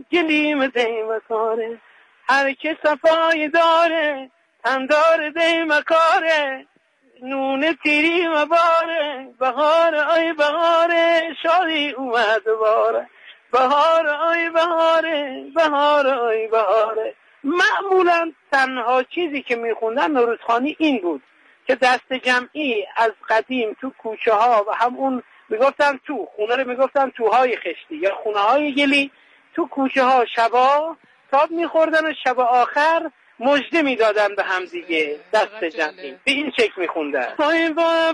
گلیم دیمکاره، هر که صفای داره تندار دیمکاره، نون تیری مباره، بهار آی بهاره، شادی اومد باره، بهار آی بهاره، بهار آی بهاره. معمولا تنها چیزی که میخوندن نوروزخانی این بود که دست جمعی از قدیم تو کوچه ها و همون میگفتن تو خونه رو میگفتن توهای خشتی یا خونه های گلی، تو کوچه ها شبا تاب میخوردن و شب آخر مژده میدادن به هم دیگه دست جمعی به این شکل میخوندن. ای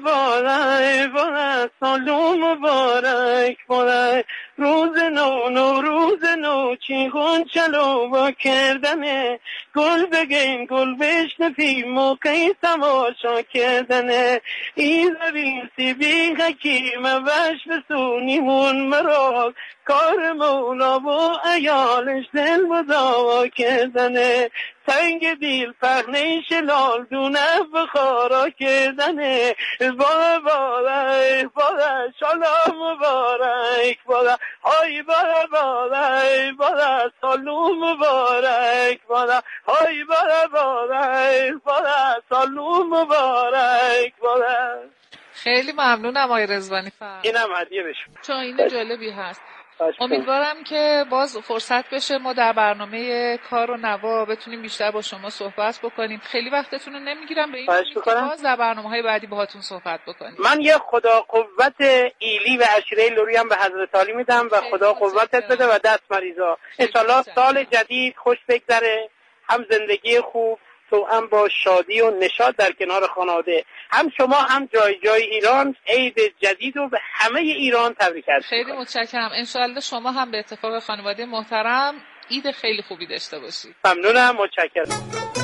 بارک سال مبارک بارک، روز نو نوروز نو چی گنچلو با کردنه، گل بگیم گل بشنفیم موقعی تماشا کردنه، ایزوی سی بی حکیم وش بسونیمون مراد، کار مولا و ایالش دل مداوا کردنه، تنگ دیل پهنه شلال دونه بخارا کردنه، بارک بارک شالا مبارک بارک، های بارک بارک بارک سالو مبارک بارک، های بارک بارک بارک سالو مبارک بارک. خیلی ممنونم آقای رضوانی فرد. اینم هدیه بشون. چون این جالبی هست. امیدوارم که باز فرصت بشه ما در برنامه کار و نوا بتونیم بیشتر با شما صحبت بکنیم. خیلی وقتتون رو نمیگیرم، به این امید که باز در برنامه‌های بعدی باهاتون صحبت بکنیم. من یه خدا قوت ایلی و عشیره لوری هم به حضرت علی میدم و خدا قوتت بده و دست مریضا. انشالله سال جدید خوش بگذره، هم زندگی خوب تو هم با شادی و نشاط در کنار خانواده، هم شما هم جای جای ایران عید جدید رو به همه ایران تبریک عرض خیلی متشکرم. انشالله شما هم به اتفاق خانواده محترم عید خیلی خوبی داشته باشید. ممنونم، متشکرم.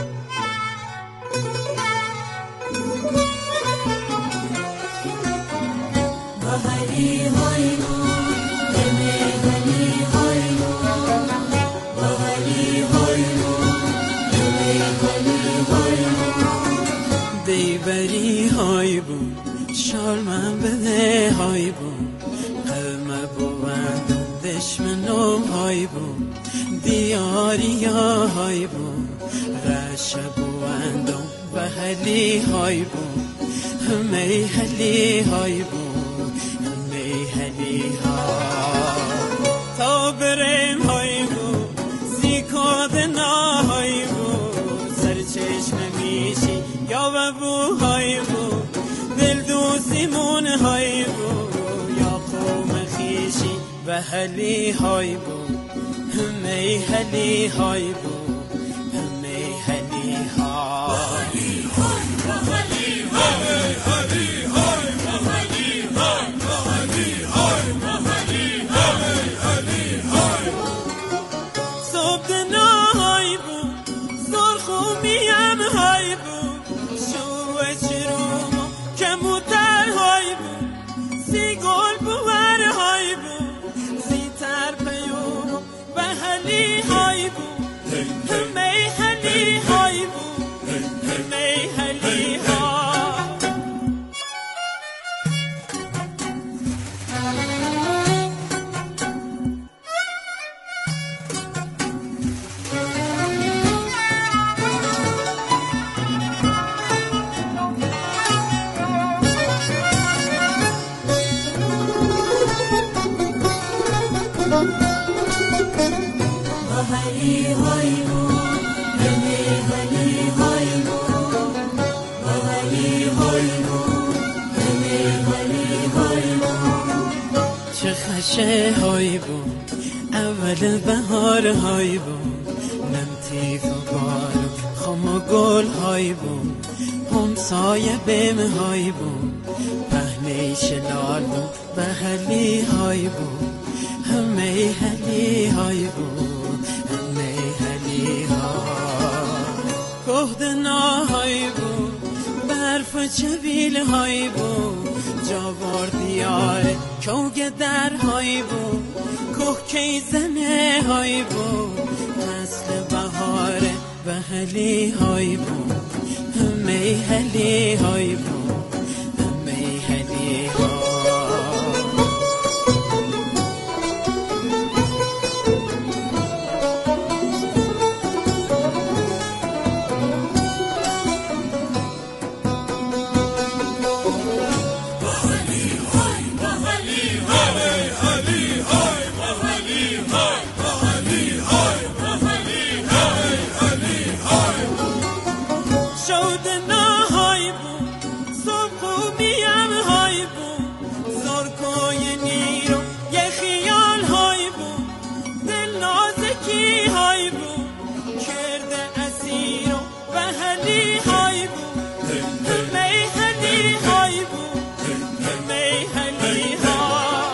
دیبری های بون شال من بده های بون، قلمه بوند دشمنم های بون، دیاریا های بون رشه بوندم و حلی های بون، همی حلی های بون، همی حلی ها تا بریم های بون، زیکادنا های بون، سرچشم میشی یا ببو های بو، دل دوستیمون های بو، یا قوم خیشی و حلی های بو، همی حلی های بو، همی حلی ها حلی های حلی های حلی های حلی های حلی های صبح دنای بو، سرخومیم های بو، چه های بون اول بهار های بون، نمتیف و بارو خم و گل های بون، همسایه بیم های بون، پهنه شلال بون و حلی های بون، همه حلی های بون، همه حلی ها کهدنا های بون، برف و چبیل های بون، جاوار دیاره کوگ در های بون، کوه کیزنه های بون، فصل بهاره و حلی های بون، همه حلی های بون، همه حلی ها کی های بو کرده اسیر و بهلی های بو میهلی های بو میهلی ها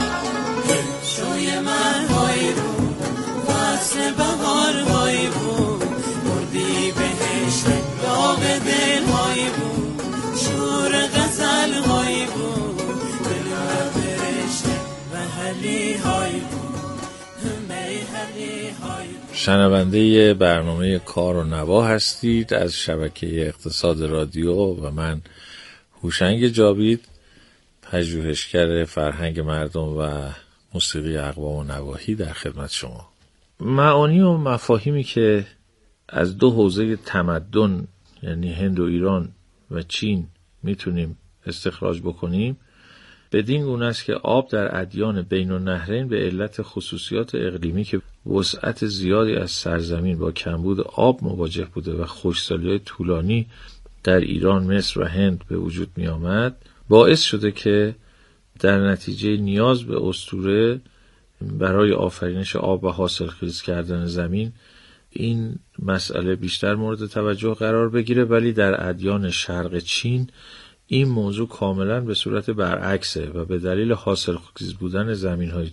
شوی من های بو فصل بهار های بو مردی بهشت باغ دل های بو شور غزل های بو دل برشته بهلی های بو میهلی های بو. شنونده برنامه کار و نوا هستید از شبکه اقتصاد رادیو و من هوشنگ جاوید، پژوهشگر فرهنگ مردم و موسیقی اقوام و نواحی در خدمت شما. معانی و مفاهیمی که از دو حوزه تمدن یعنی هند و ایران و چین میتونیم استخراج بکنیم بدین گونه است که آب در ادیان بین النهرین به علت خصوصیات اقلیمی که وسعت زیادی از سرزمین با کمبود آب مواجه بوده و خشکسالی‌های طولانی در ایران، مصر و هند به وجود می آمد، باعث شده که در نتیجه نیاز به اسطوره برای آفرینش آب و حاصلخیز کردن زمین این مسئله بیشتر مورد توجه قرار بگیره، ولی در ادیان شرق چین این موضوع کاملا به صورت برعکسه و به دلیل حاصلخیز بودن زمین‌های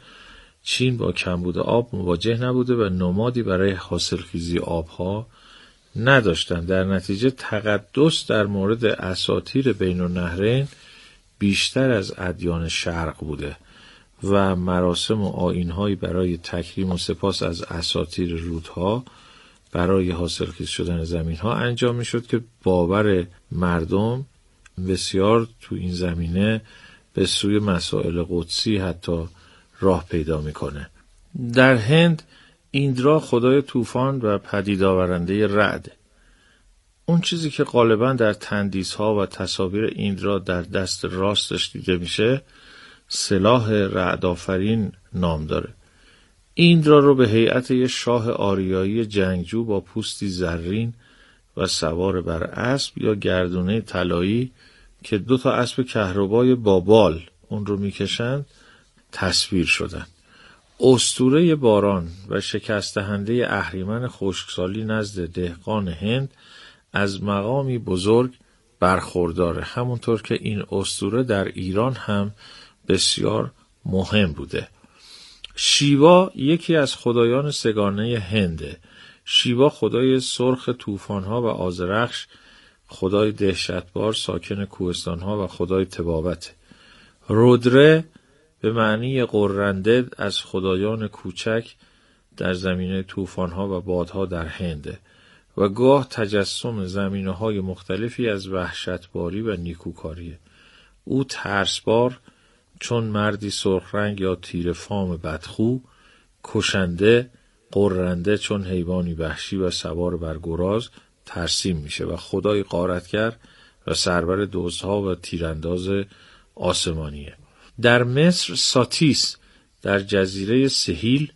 چین با کمبود آب مواجه نبوده و نمادی برای حاصلخیزی آبها نداشتن. در نتیجه تقدس در مورد اساطیر بین النهرین بیشتر از ادیان شرق بوده و مراسم و آیین‌هایی برای تکریم و سپاس از اساطیر رودها برای حاصلخیز شدن زمین‌ها انجام می‌شد که باور مردم بسیار تو این زمینه به سوی مسائل قدسی حتی راه پیدا میکنه. در هند ایندرا خدای طوفان و پدید آورنده رعد. اون چیزی که غالبا در تندیس‌ها و تصاویر ایندرا در دست راستش دیده میشه سلاح رعد آفرین نام داره. ایندرا رو به هیئت یه شاه آریایی جنگجو با پوستی زرین و سوار بر اسب یا گردونه طلایی که 2 اسب کهربای با بال اون رو میکشند تصویر شدن. اسطوره باران و شکست‌دهنده اهریمن خشکسالی نزد دهقان هند از مقامی بزرگ برخورداره، همونطور که این اسطوره در ایران هم بسیار مهم بوده. شیوا یکی از خدایان سگانه هنده. شیوا خدای سرخ طوفان‌ها و آذرخش، خدای دهشتبار ساکن کوهستان‌ها و خدای طبابت. رودره به معنی غرنده از خدایان کوچک در زمینه طوفان‌ها و بادها در هنده و گاه تجسم زمینه‌های مختلفی از وحشتباری و نیکوکاریه. او ترسبار چون مردی سرخ رنگ یا تیر فام بدخو، کشنده، غرنده چون حیوانی وحشی و سوار بر گراز ترسیم میشه و خدای غارتگر و سرور دزدها و تیرانداز آسمانیه. در مصر ساتیس در جزیره سهیل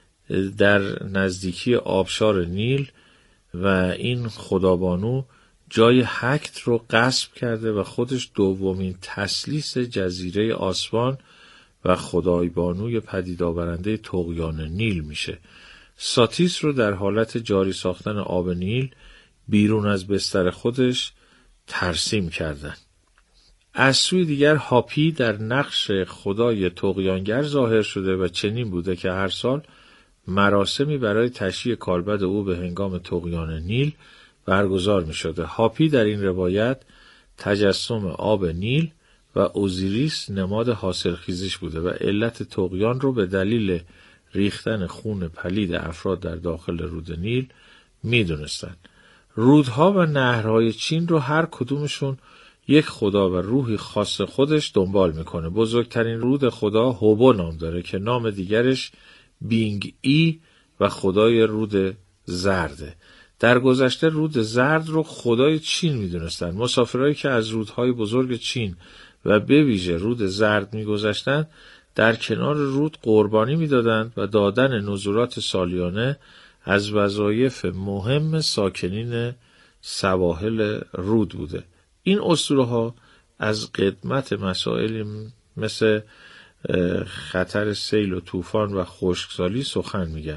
در نزدیکی آبشار نیل و این خدابانو جای هکت رو غصب کرده و خودش دومین تثلیث جزیره آسمان و خدای بانوی پدید آورنده طغیان نیل میشه. ساتیس رو در حالت جاری ساختن آب نیل بیرون از بستر خودش ترسیم کردن. از سوی دیگر هاپی در نقش خدای طغیانگر ظاهر شده و چنین بوده که هر سال مراسمی برای تشییع کالبد او به هنگام طغیان نیل برگزار می شده. هاپی در این روایت تجسم آب نیل و اوزیریس نماد حاصلخیزیش بوده و علت طغیان رو به دلیل ریختن خون پلید افراد در داخل رود نیل می دونستن. رودها و نهرهای چین رو هر کدومشون یک خدا و روحی خاص خودش دنبال میکنه. بزرگترین رود خدا هوبو نام داره که نام دیگرش بینگ ای و خدای رود زرده. در گذشته رود زرد رو خدای چین میدونستن. مسافرایی که از رودهای بزرگ چین و به ویژه رود زرد میگذشتن در کنار رود قربانی میدادند و دادن نذورات سالیانه از وظایف مهم ساکنین سواحل رود بوده. این اسطوره‌ها از قدمت مسائلی مثل خطر سیل و طوفان و خشکسالی سخن میگن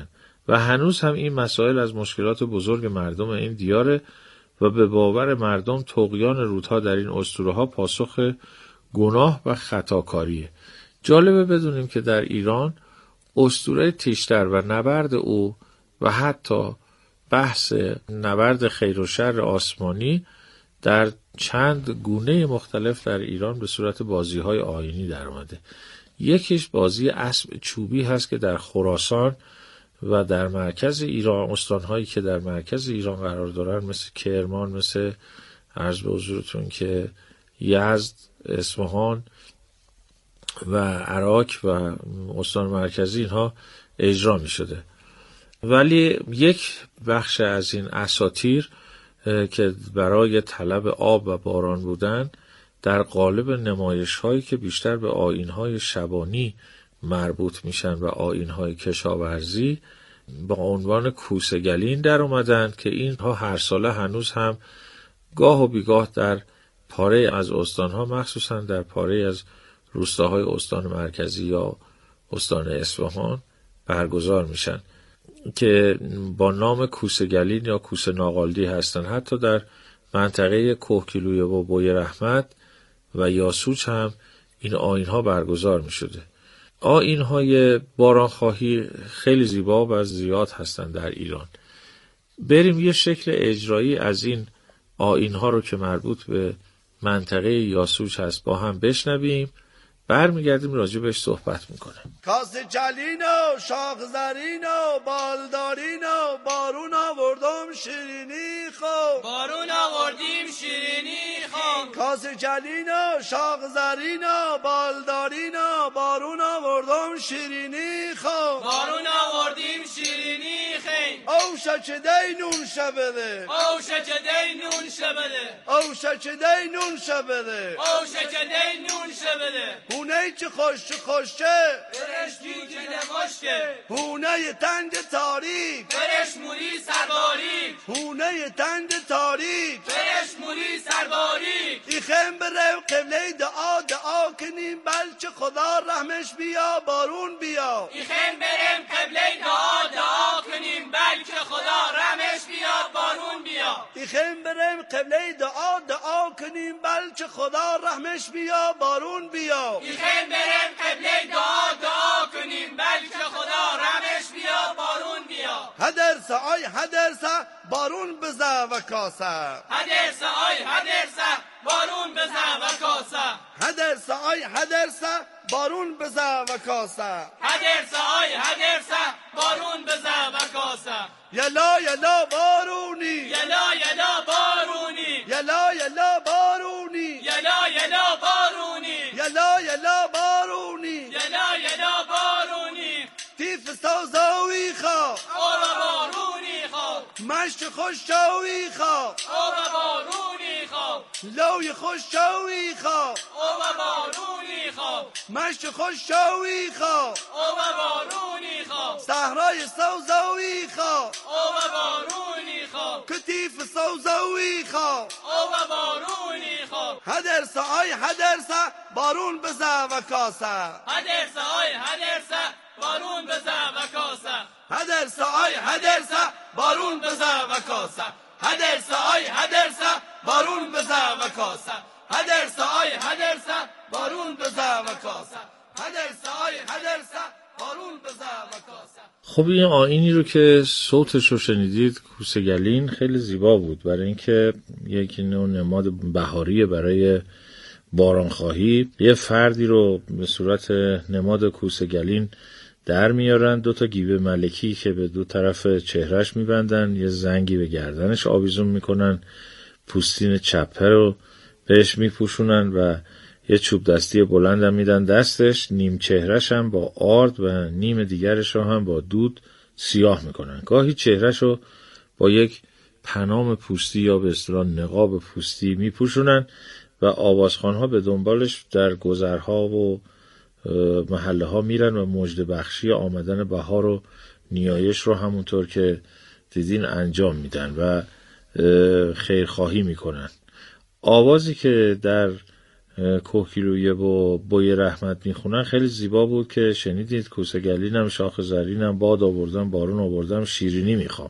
و هنوز هم این مسائل از مشکلات بزرگ مردم این دیاره و به باور مردم طغیان رودها در این اسطوره‌ها پاسخ گناه و خطاکاریه. جالبه بدونیم که در ایران اسطوره تیشتر و نبرد او و حتی بحث نبرد خیر و شر آسمانی در چند گونه مختلف در ایران به صورت بازی‌های آیینی در اومده. یکیش بازی اسب چوبی هست که در خراسان و در مرکز ایران، استان‌هایی که در مرکز ایران قرار دارن مثل کرمان، مثل عرض به حضورتون که یزد، اصفهان و عراق و استان مرکزی اینها اجرا می شده. ولی یک بخش از این اساطیر که برای طلب آب و باران بودن در قالب نمایش‌هایی که بیشتر به آیین‌های شبانی مربوط میشن و آیین‌های کشاورزی با عنوان کوسه‌گلین در اومدن که اینها هر ساله هنوز هم گاه و بیگاه در پاره از استان‌ها، مخصوصا در پاره از روستاهای استان مرکزی یا استان اصفهان برگزار میشن که با نام کوسه‌گلین یا کوسه ناقالدی هستن. حتی در منطقه کوهگیلویه و بوی رحمت و یاسوج هم این آیین‌ها برگزار میشده. آیین‌های بارانخواهی خیلی زیبا و زیاد هستن در ایران. بریم یه شکل اجرایی از این آیین‌ها رو که مربوط به منطقه یاسوج هست با هم بشنویم، برمیگردیم راجع بهش صحبت میکنم. کاسه چلین و شاخ زرین و بالدارین و بارون آوردم شیرینی خو، بارون آوردیم شیرینی خو. کاسه چلین و شاخ زرین و بالدارین و بارون آوردم شیرینی خو، بارون آوردیم شیرینی خو. او شچدی نون شبده، او شچدی نون شبده، او شچدی نون شبده، او شچدی نون شبده. هونه چه خوش خوشه برش که نماشته، هونه تنگ تاریک برش موری سرباریک، هونه تنگ تاریک برش موری سرباریک. ایخم برم قبله دعا کنیم بلچه خدا رحمش بیا بارون بیا. ایخم برم قبله دعا کنیم بلکه خدا رحمش بیا بارون بیا. ایخم برم قبله دعا کنیم بلچه خدا رحمش بیا بارون بیا. ایخم برم قبله دعا کنیم بلکه خدا رحمش بیا بارون بیا. هدرسه آی هدرسه بارون بزه و کاسه، هدرسه آی هدرسه بارون بزه و کاسه، هدرسه آی هدرسه بارون بزه و کاسه، هدرسه آی هدرسه بارون بزه و کاسه. یلا یلا بارونی، یلا یلا بارونی، یلا یلا بارونی، یلا یلا بارونی، یلا یلا بارونی، یلا یلا بارونی. تیف سوزوی خوا او بارونی خو، مشت خوش شوی خوا او بارونی خو، لوی خوش شوی خوا او بارونی خو، مشت خوش شوی خوا او بارونی خو، صحرای سوزوی خوا او بارونی خو، کتیف سوزوی خوا او بارونی خو. هدرسه آی هدرسه بارون بزه و کاسه، هدرسه آی هدرسه بارون بزه و کاسه، هدرسه آی هدرسه بارون بزه و کاسه، هدرسه آی هدرسه بارون بزه و کاسه، هدرسه آی هدرسه بارون بزه و کاسه، هدرسه آی هدرسه بارون بزه و کاسه. خب این آیینی رو که صوتش رو شنیدید کوسه‌گلین خیلی زیبا بود، برای اینکه یک نوع نماد بهاریه برای بارانخواهی. یه فردی رو به صورت نماد کوسه‌گلین در میارن، 2 گیوه ملکی که به 2 طرف چهرش میبندن، یه زنگی به گردنش آویزون میکنن، پوستین چپه رو بهش میپوشونن و یه چوب دستی بلند هم میدن دستش، نیم چهرش هم با آرد و نیم دیگرش رو هم با دود سیاه میکنن. گاهی چهرش رو با یک پنام پوستی یا به اصطلاح نقاب پوستی میپوشونن و آوازخوانها به دنبالش در گذرها و محله ها میرن و مژده بخشی آمدن بهار و نیایش رو همونطور که دیدین انجام میدن و خیرخواهی میکنن. آوازی که در کوکیلویه و بوی رحمت میخونن خیلی زیبا بود که شنیدید. کوسه گلینم شاخ زرینم، باد آوردم بارون آوردم شیرینی میخوام.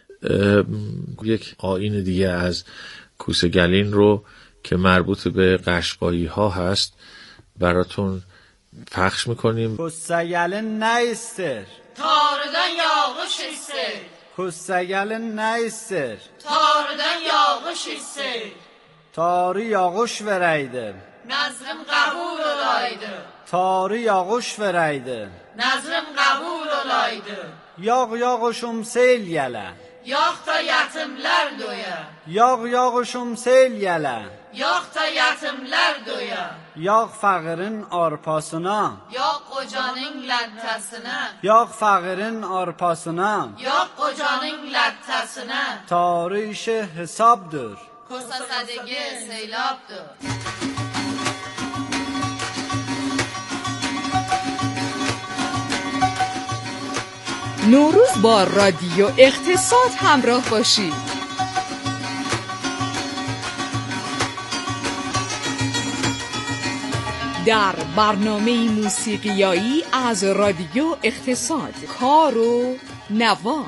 یک آیین دیگه از کوسه گلین رو که مربوط به قشقایی ها هست براتون پخش میکنیم. کوسه گلین نیستر Tarıdan yağış hisser. کوسه گلین نیستر Tarıdan yağış hisser. Tarı yağış vereydi. Nazrım kabul olaydı. Tarı yağış vereydi. Nazrım kabul olaydı. Yağ yağışım sel yele. Yağ da yetimler doya. Yağ yağışım sel yele. Yağ da yetimler doya. Yağ fakirin arpasına. Yağ kocanın lattesine. Yağ fakirin arpasına. Yağ kocanın lattesine. Tarı işi hesapdır. Kosa sadege seylaptır. نوروز با رادیو اقتصاد همراه باشید. در برنامه موسیقیایی از رادیو اقتصاد، کار و نوا.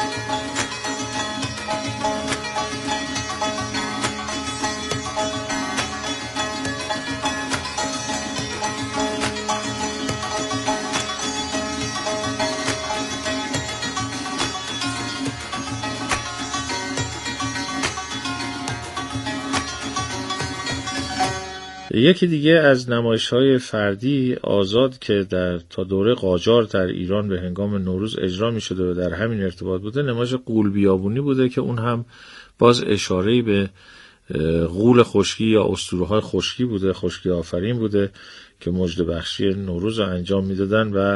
یکی دیگه از نمایش‌های فردی آزاد که تا دوره قاجار در ایران به هنگام نوروز اجرا می‌شده و در همین ارتباط بوده، نمایش غول بیابونی بوده که اون هم باز اشاره‌ای به غول خشکی یا اسطوره‌های خشکی بوده، خشکی آفرین بوده که مژده بخشی نوروز رو انجام میدادن و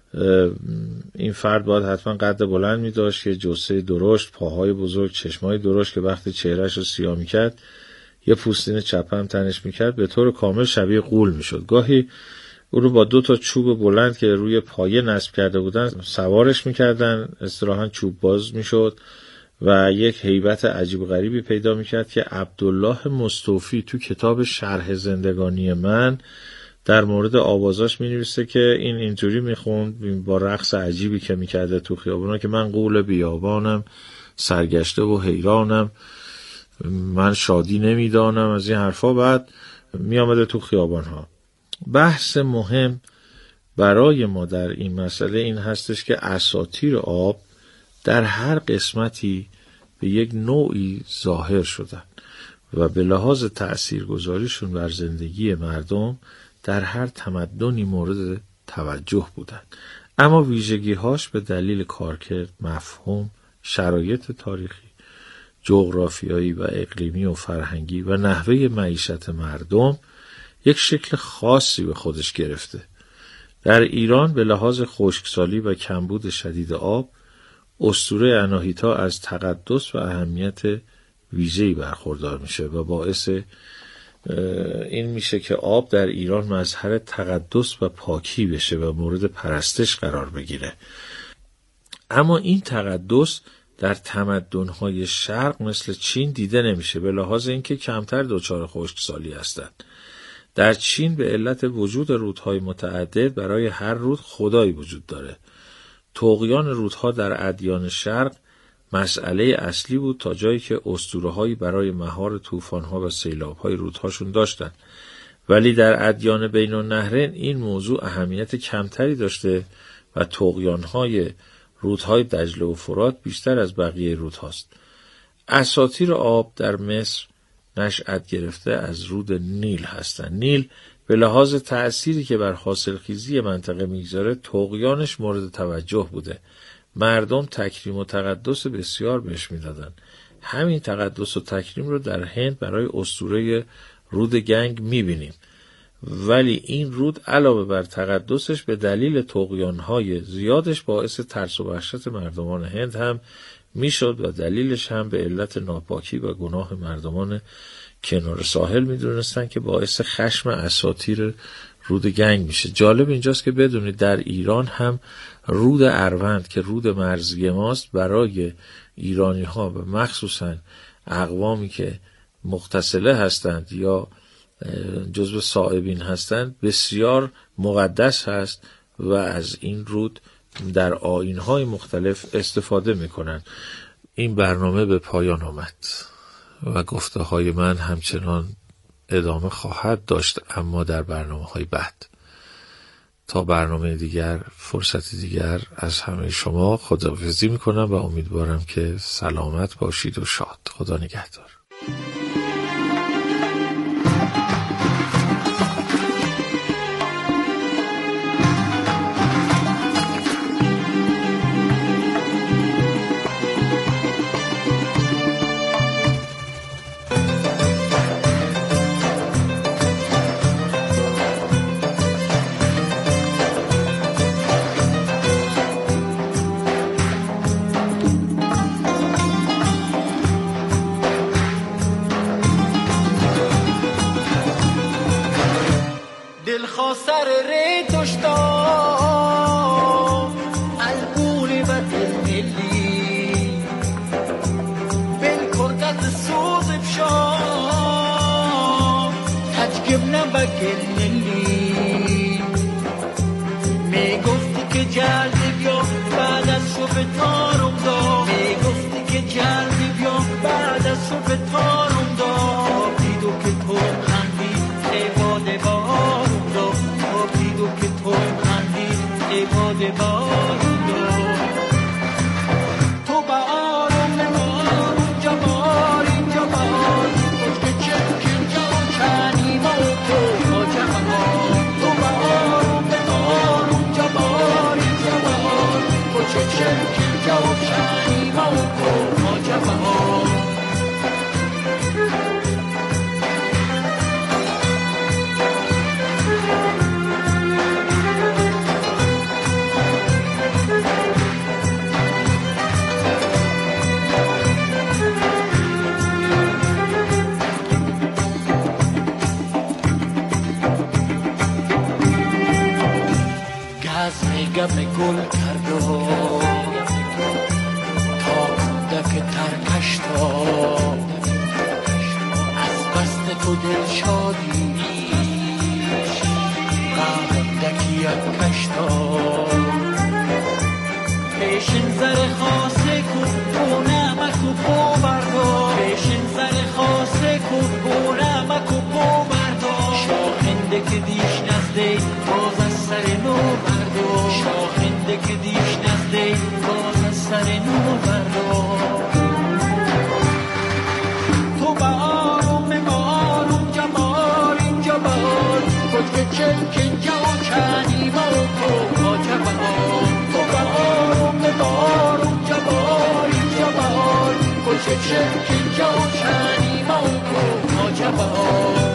این فرد باید حتما قد بلند می‌داشت که جثه درشت، پاهای بزرگ، چشمای درشت که وقتی چهرهش رو سیاه می‌کرد یه پوستین چپه هم تنش میکرد، به طور کامل شبیه غول میشد. گاهی او رو با 2 چوب بلند که روی پایه نصب کرده بودن سوارش میکردن، اصطلاحاً چوب باز میشد و یک هیبت عجیب غریبی پیدا میکرد که عبدالله مستوفی تو کتاب شرح زندگانی من در مورد آوازاش مینویسه که این اینطوری میخوند با رقص عجیبی که میکرده تو خیابونا که من غول بیابانم، سرگشته و حیرانم، من شادی نمیدانم، از این حرفا. بعد می آمده تو خیابان ها. بحث مهم برای ما در این مسئله این هستش که اساطیر آب در هر قسمتی به یک نوعی ظاهر شدن و به لحاظ تأثیرگذاریشون بر زندگی مردم در هر تمدنی مورد توجه بودن، اما ویژگی‌هاش به دلیل کارکرد، مفهوم، شرایط تاریخی، جغرافیایی و اقلیمی و فرهنگی و نحوه معیشت مردم یک شکل خاصی به خودش گرفته. در ایران به لحاظ خشکسالی و کمبود شدید آب، اسطوره اناهیتا از تقدس و اهمیت ویژه‌ای برخوردار میشه و باعث این میشه که آب در ایران مظهر تقدس و پاکی بشه و مورد پرستش قرار بگیره. اما این تقدس در تمدن‌های شرق مثل چین دیده نمیشه، به لحاظ اینکه کمتر دچار خشکسالی هستند. در چین به علت وجود رودهای متعدد برای هر رود خدایی وجود داره. طغیان رودها در ادیان شرق مسئله اصلی بود تا جایی که اسطوره‌هایی برای مهار طوفان‌ها و سیلاب‌های رودهاشون داشتند. ولی در ادیان بین النهرین این موضوع اهمیت کمتری داشته و طغیان‌های رودهای دجله و فرات بیشتر از بقیه رودهاست. اساطیر آب در مصر نشأت گرفته از رود نیل هستند. نیل به لحاظ تأثیری که بر حاصلخیزی منطقه میگذاره طغیانش مورد توجه بوده. مردم تکریم و تقدس بسیار بهش میدادن. همین تقدس و تکریم رو در هند برای اسطوره رود گنگ میبینیم. ولی این رود علاوه بر تقدسش به دلیل طغیان‌های زیادش باعث ترس و وحشت مردمان هند هم میشد و دلیلش هم به علت ناپاکی و گناه مردمان کنار ساحل میدونستن که باعث خشم اساطیر رود گنگ میشه. جالب اینجاست که بدونید در ایران هم رود اروند که رود مرزی ماست برای ایرانی ها و مخصوصا اقوامی که مغتسله هستند یا جزو صائبین هستند بسیار مقدس هست و از این رود در آیین‌های مختلف استفاده می‌کنند. این برنامه به پایان آمد و گفته‌های من همچنان ادامه خواهد داشت، اما در برنامه‌های بعد. تا برنامه دیگر، فرصت دیگر، از همه شما خداحافظی می‌کنم و امیدوارم که سلامت باشید و شاد. خدا نگهدار. سر ریتش دا البول بدل ملی بالکردت سوز بشا تجگب نبگل ملی میگفتی که جلدی بیا بعد از صبح تارم دا میگفتی که جلدی بیا بعد از صبح تارم دا دیدو که تو خندی عباده بارم دا دیدو که تو خندی عباده بارم دا تو با آرم آرم جبار اینجا بار که چکن جا چنی ما تو با جبار تو با آرم جبار اینجا بار که چکن جا چنی ما تو با جبار گم گل کرد و تا کودک ترکش تا از قصد تو دل شادی قهدکی یک کشتا پیشین زر خاصه کو او نمکو پو بردا پیشین زر خاصه کو او نمکو پو بردا شاخنده که دیش نزده باز از سر نو بردا شاخنده که دیش نزده باز از سر نو بردا تو با آروم جمال اینجا بار کج که چلکن جا چنی ما کو با جمال تو با آروم جمال اینجا بار کج که چلکن جا چنی ما کو با جمال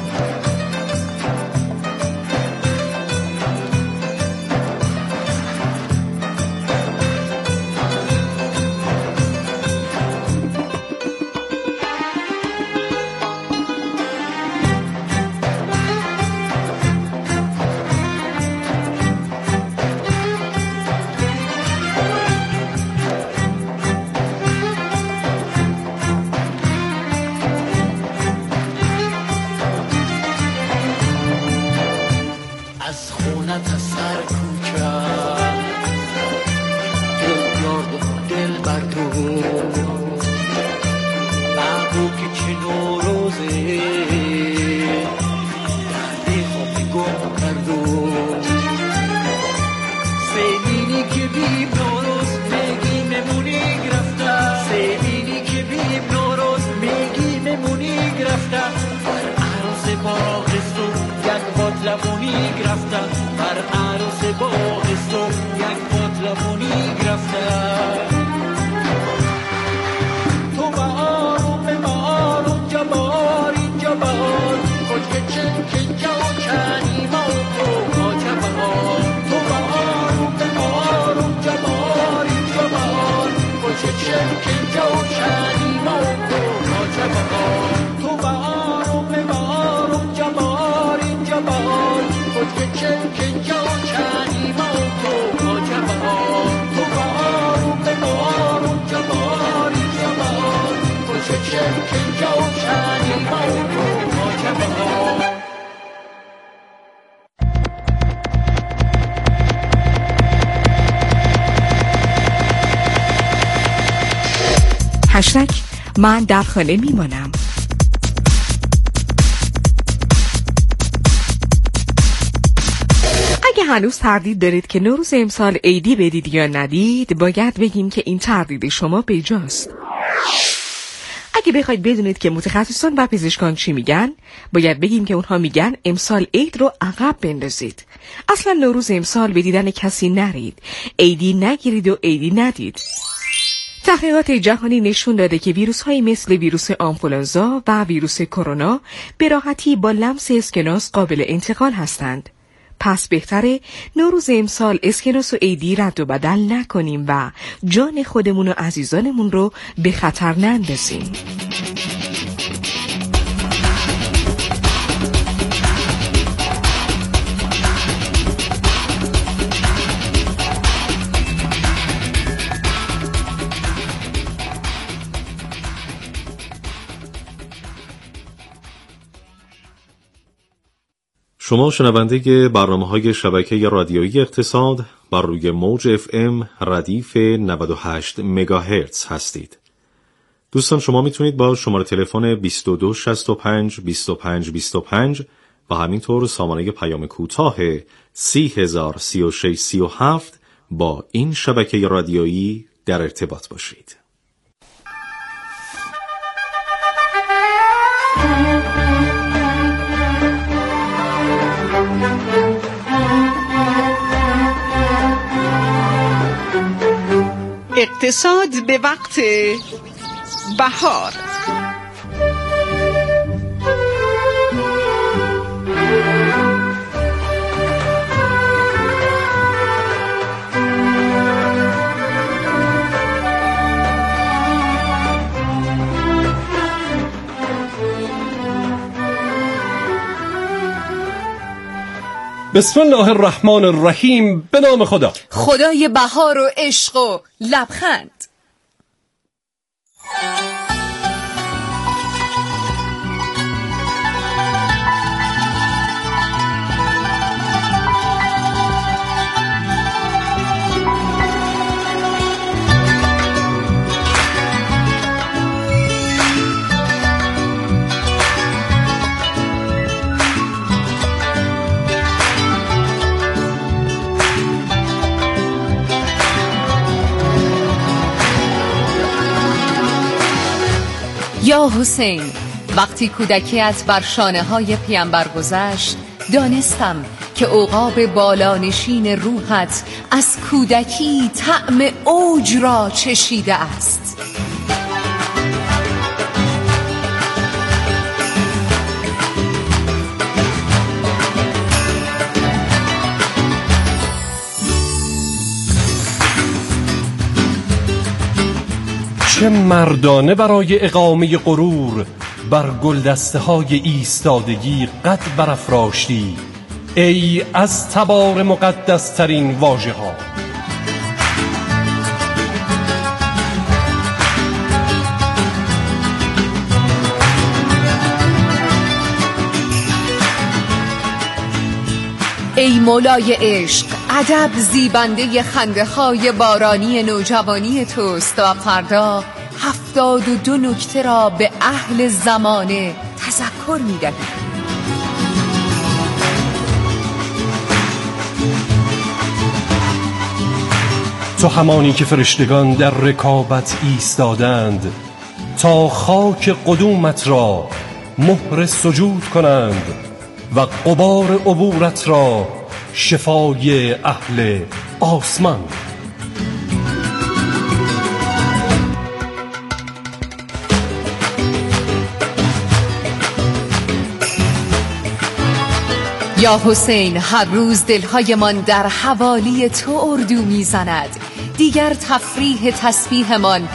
لبونی گرفتن بر عروس باغستو یک باد لبونی گرفتن تو با آروم جبار اینجا بار کج که چنکن جا چنی ما کو با جبار تو با آروم جبار اینجا بار کج که چنکن جا چنی ما کو با جبار تو با آروم جبار اینجا بار کج که چنکن جا چنی ما کو با جبار تو با آروم جبار اینجا بار کج که چنکن جا چنی ما کو با جبار من در خانه میمانم. اگه هنوز تردید دارید که نوروز امسال عیدی بدید یا ندید، باید بگیم که این تردید شما بیجاست. اگه بخواید بدونید که متخصصان و پزشکان چی میگن، باید بگیم که اونها میگن امسال عید رو عقب بندازید. اصلا نوروز امسال به دیدن کسی نرید، عیدی نگیرید و عیدی ندید. تحقیقات جهانی نشون داده که ویروس‌هایی مثل ویروس آنفولانزا و ویروس کرونا به راحتی با لمس اسکناس قابل انتقال هستند. پس بهتره نوروز امسال اسکناس و عیدی رد و بدل نکنیم و جان خودمون و عزیزانمون رو به خطر نندازیم. شما شنونده برنامه‌های شبکه رادیویی اقتصاد بر روی موج FM ردیف 98 مگاهرتز هستید. دوستان شما میتونید با شماره تلفن 2265 25 25 و همینطور سامانه پیام کوتاه 3036 37 با این شبکه رادیویی در ارتباط باشید. اقتصاد به وقت بهار. بسم الله الرحمن الرحیم. به نام خدا، خدای بهار و عشق و لبخند. یا حسین، وقتی کودکیت بر شانه‌های پیامبر گذشت، دانستم که عقاب بالانشین روحت از کودکی طعم اوج را چشیده است. چه مردانه برای اقامه غرور بر گلدسته های ایستادگی قد برافراشتی، ای از تبار مقدس ترین واژه ها. ای مولای عشق، ادب زیبنده خنده های بارانی نوجوانی توست و فردا 72 نکته را به اهل زمانه تذکر می دهی. تو همانی که فرشتگان در رکابت ایستادند تا خاک قدومت را مهر سجود کنند و غبار عبورت را شفای اهل آسمان. یا حسین، هر روز دلهایمان در حوالی تو اردو میزند. دیگر تفریح تسبیحمان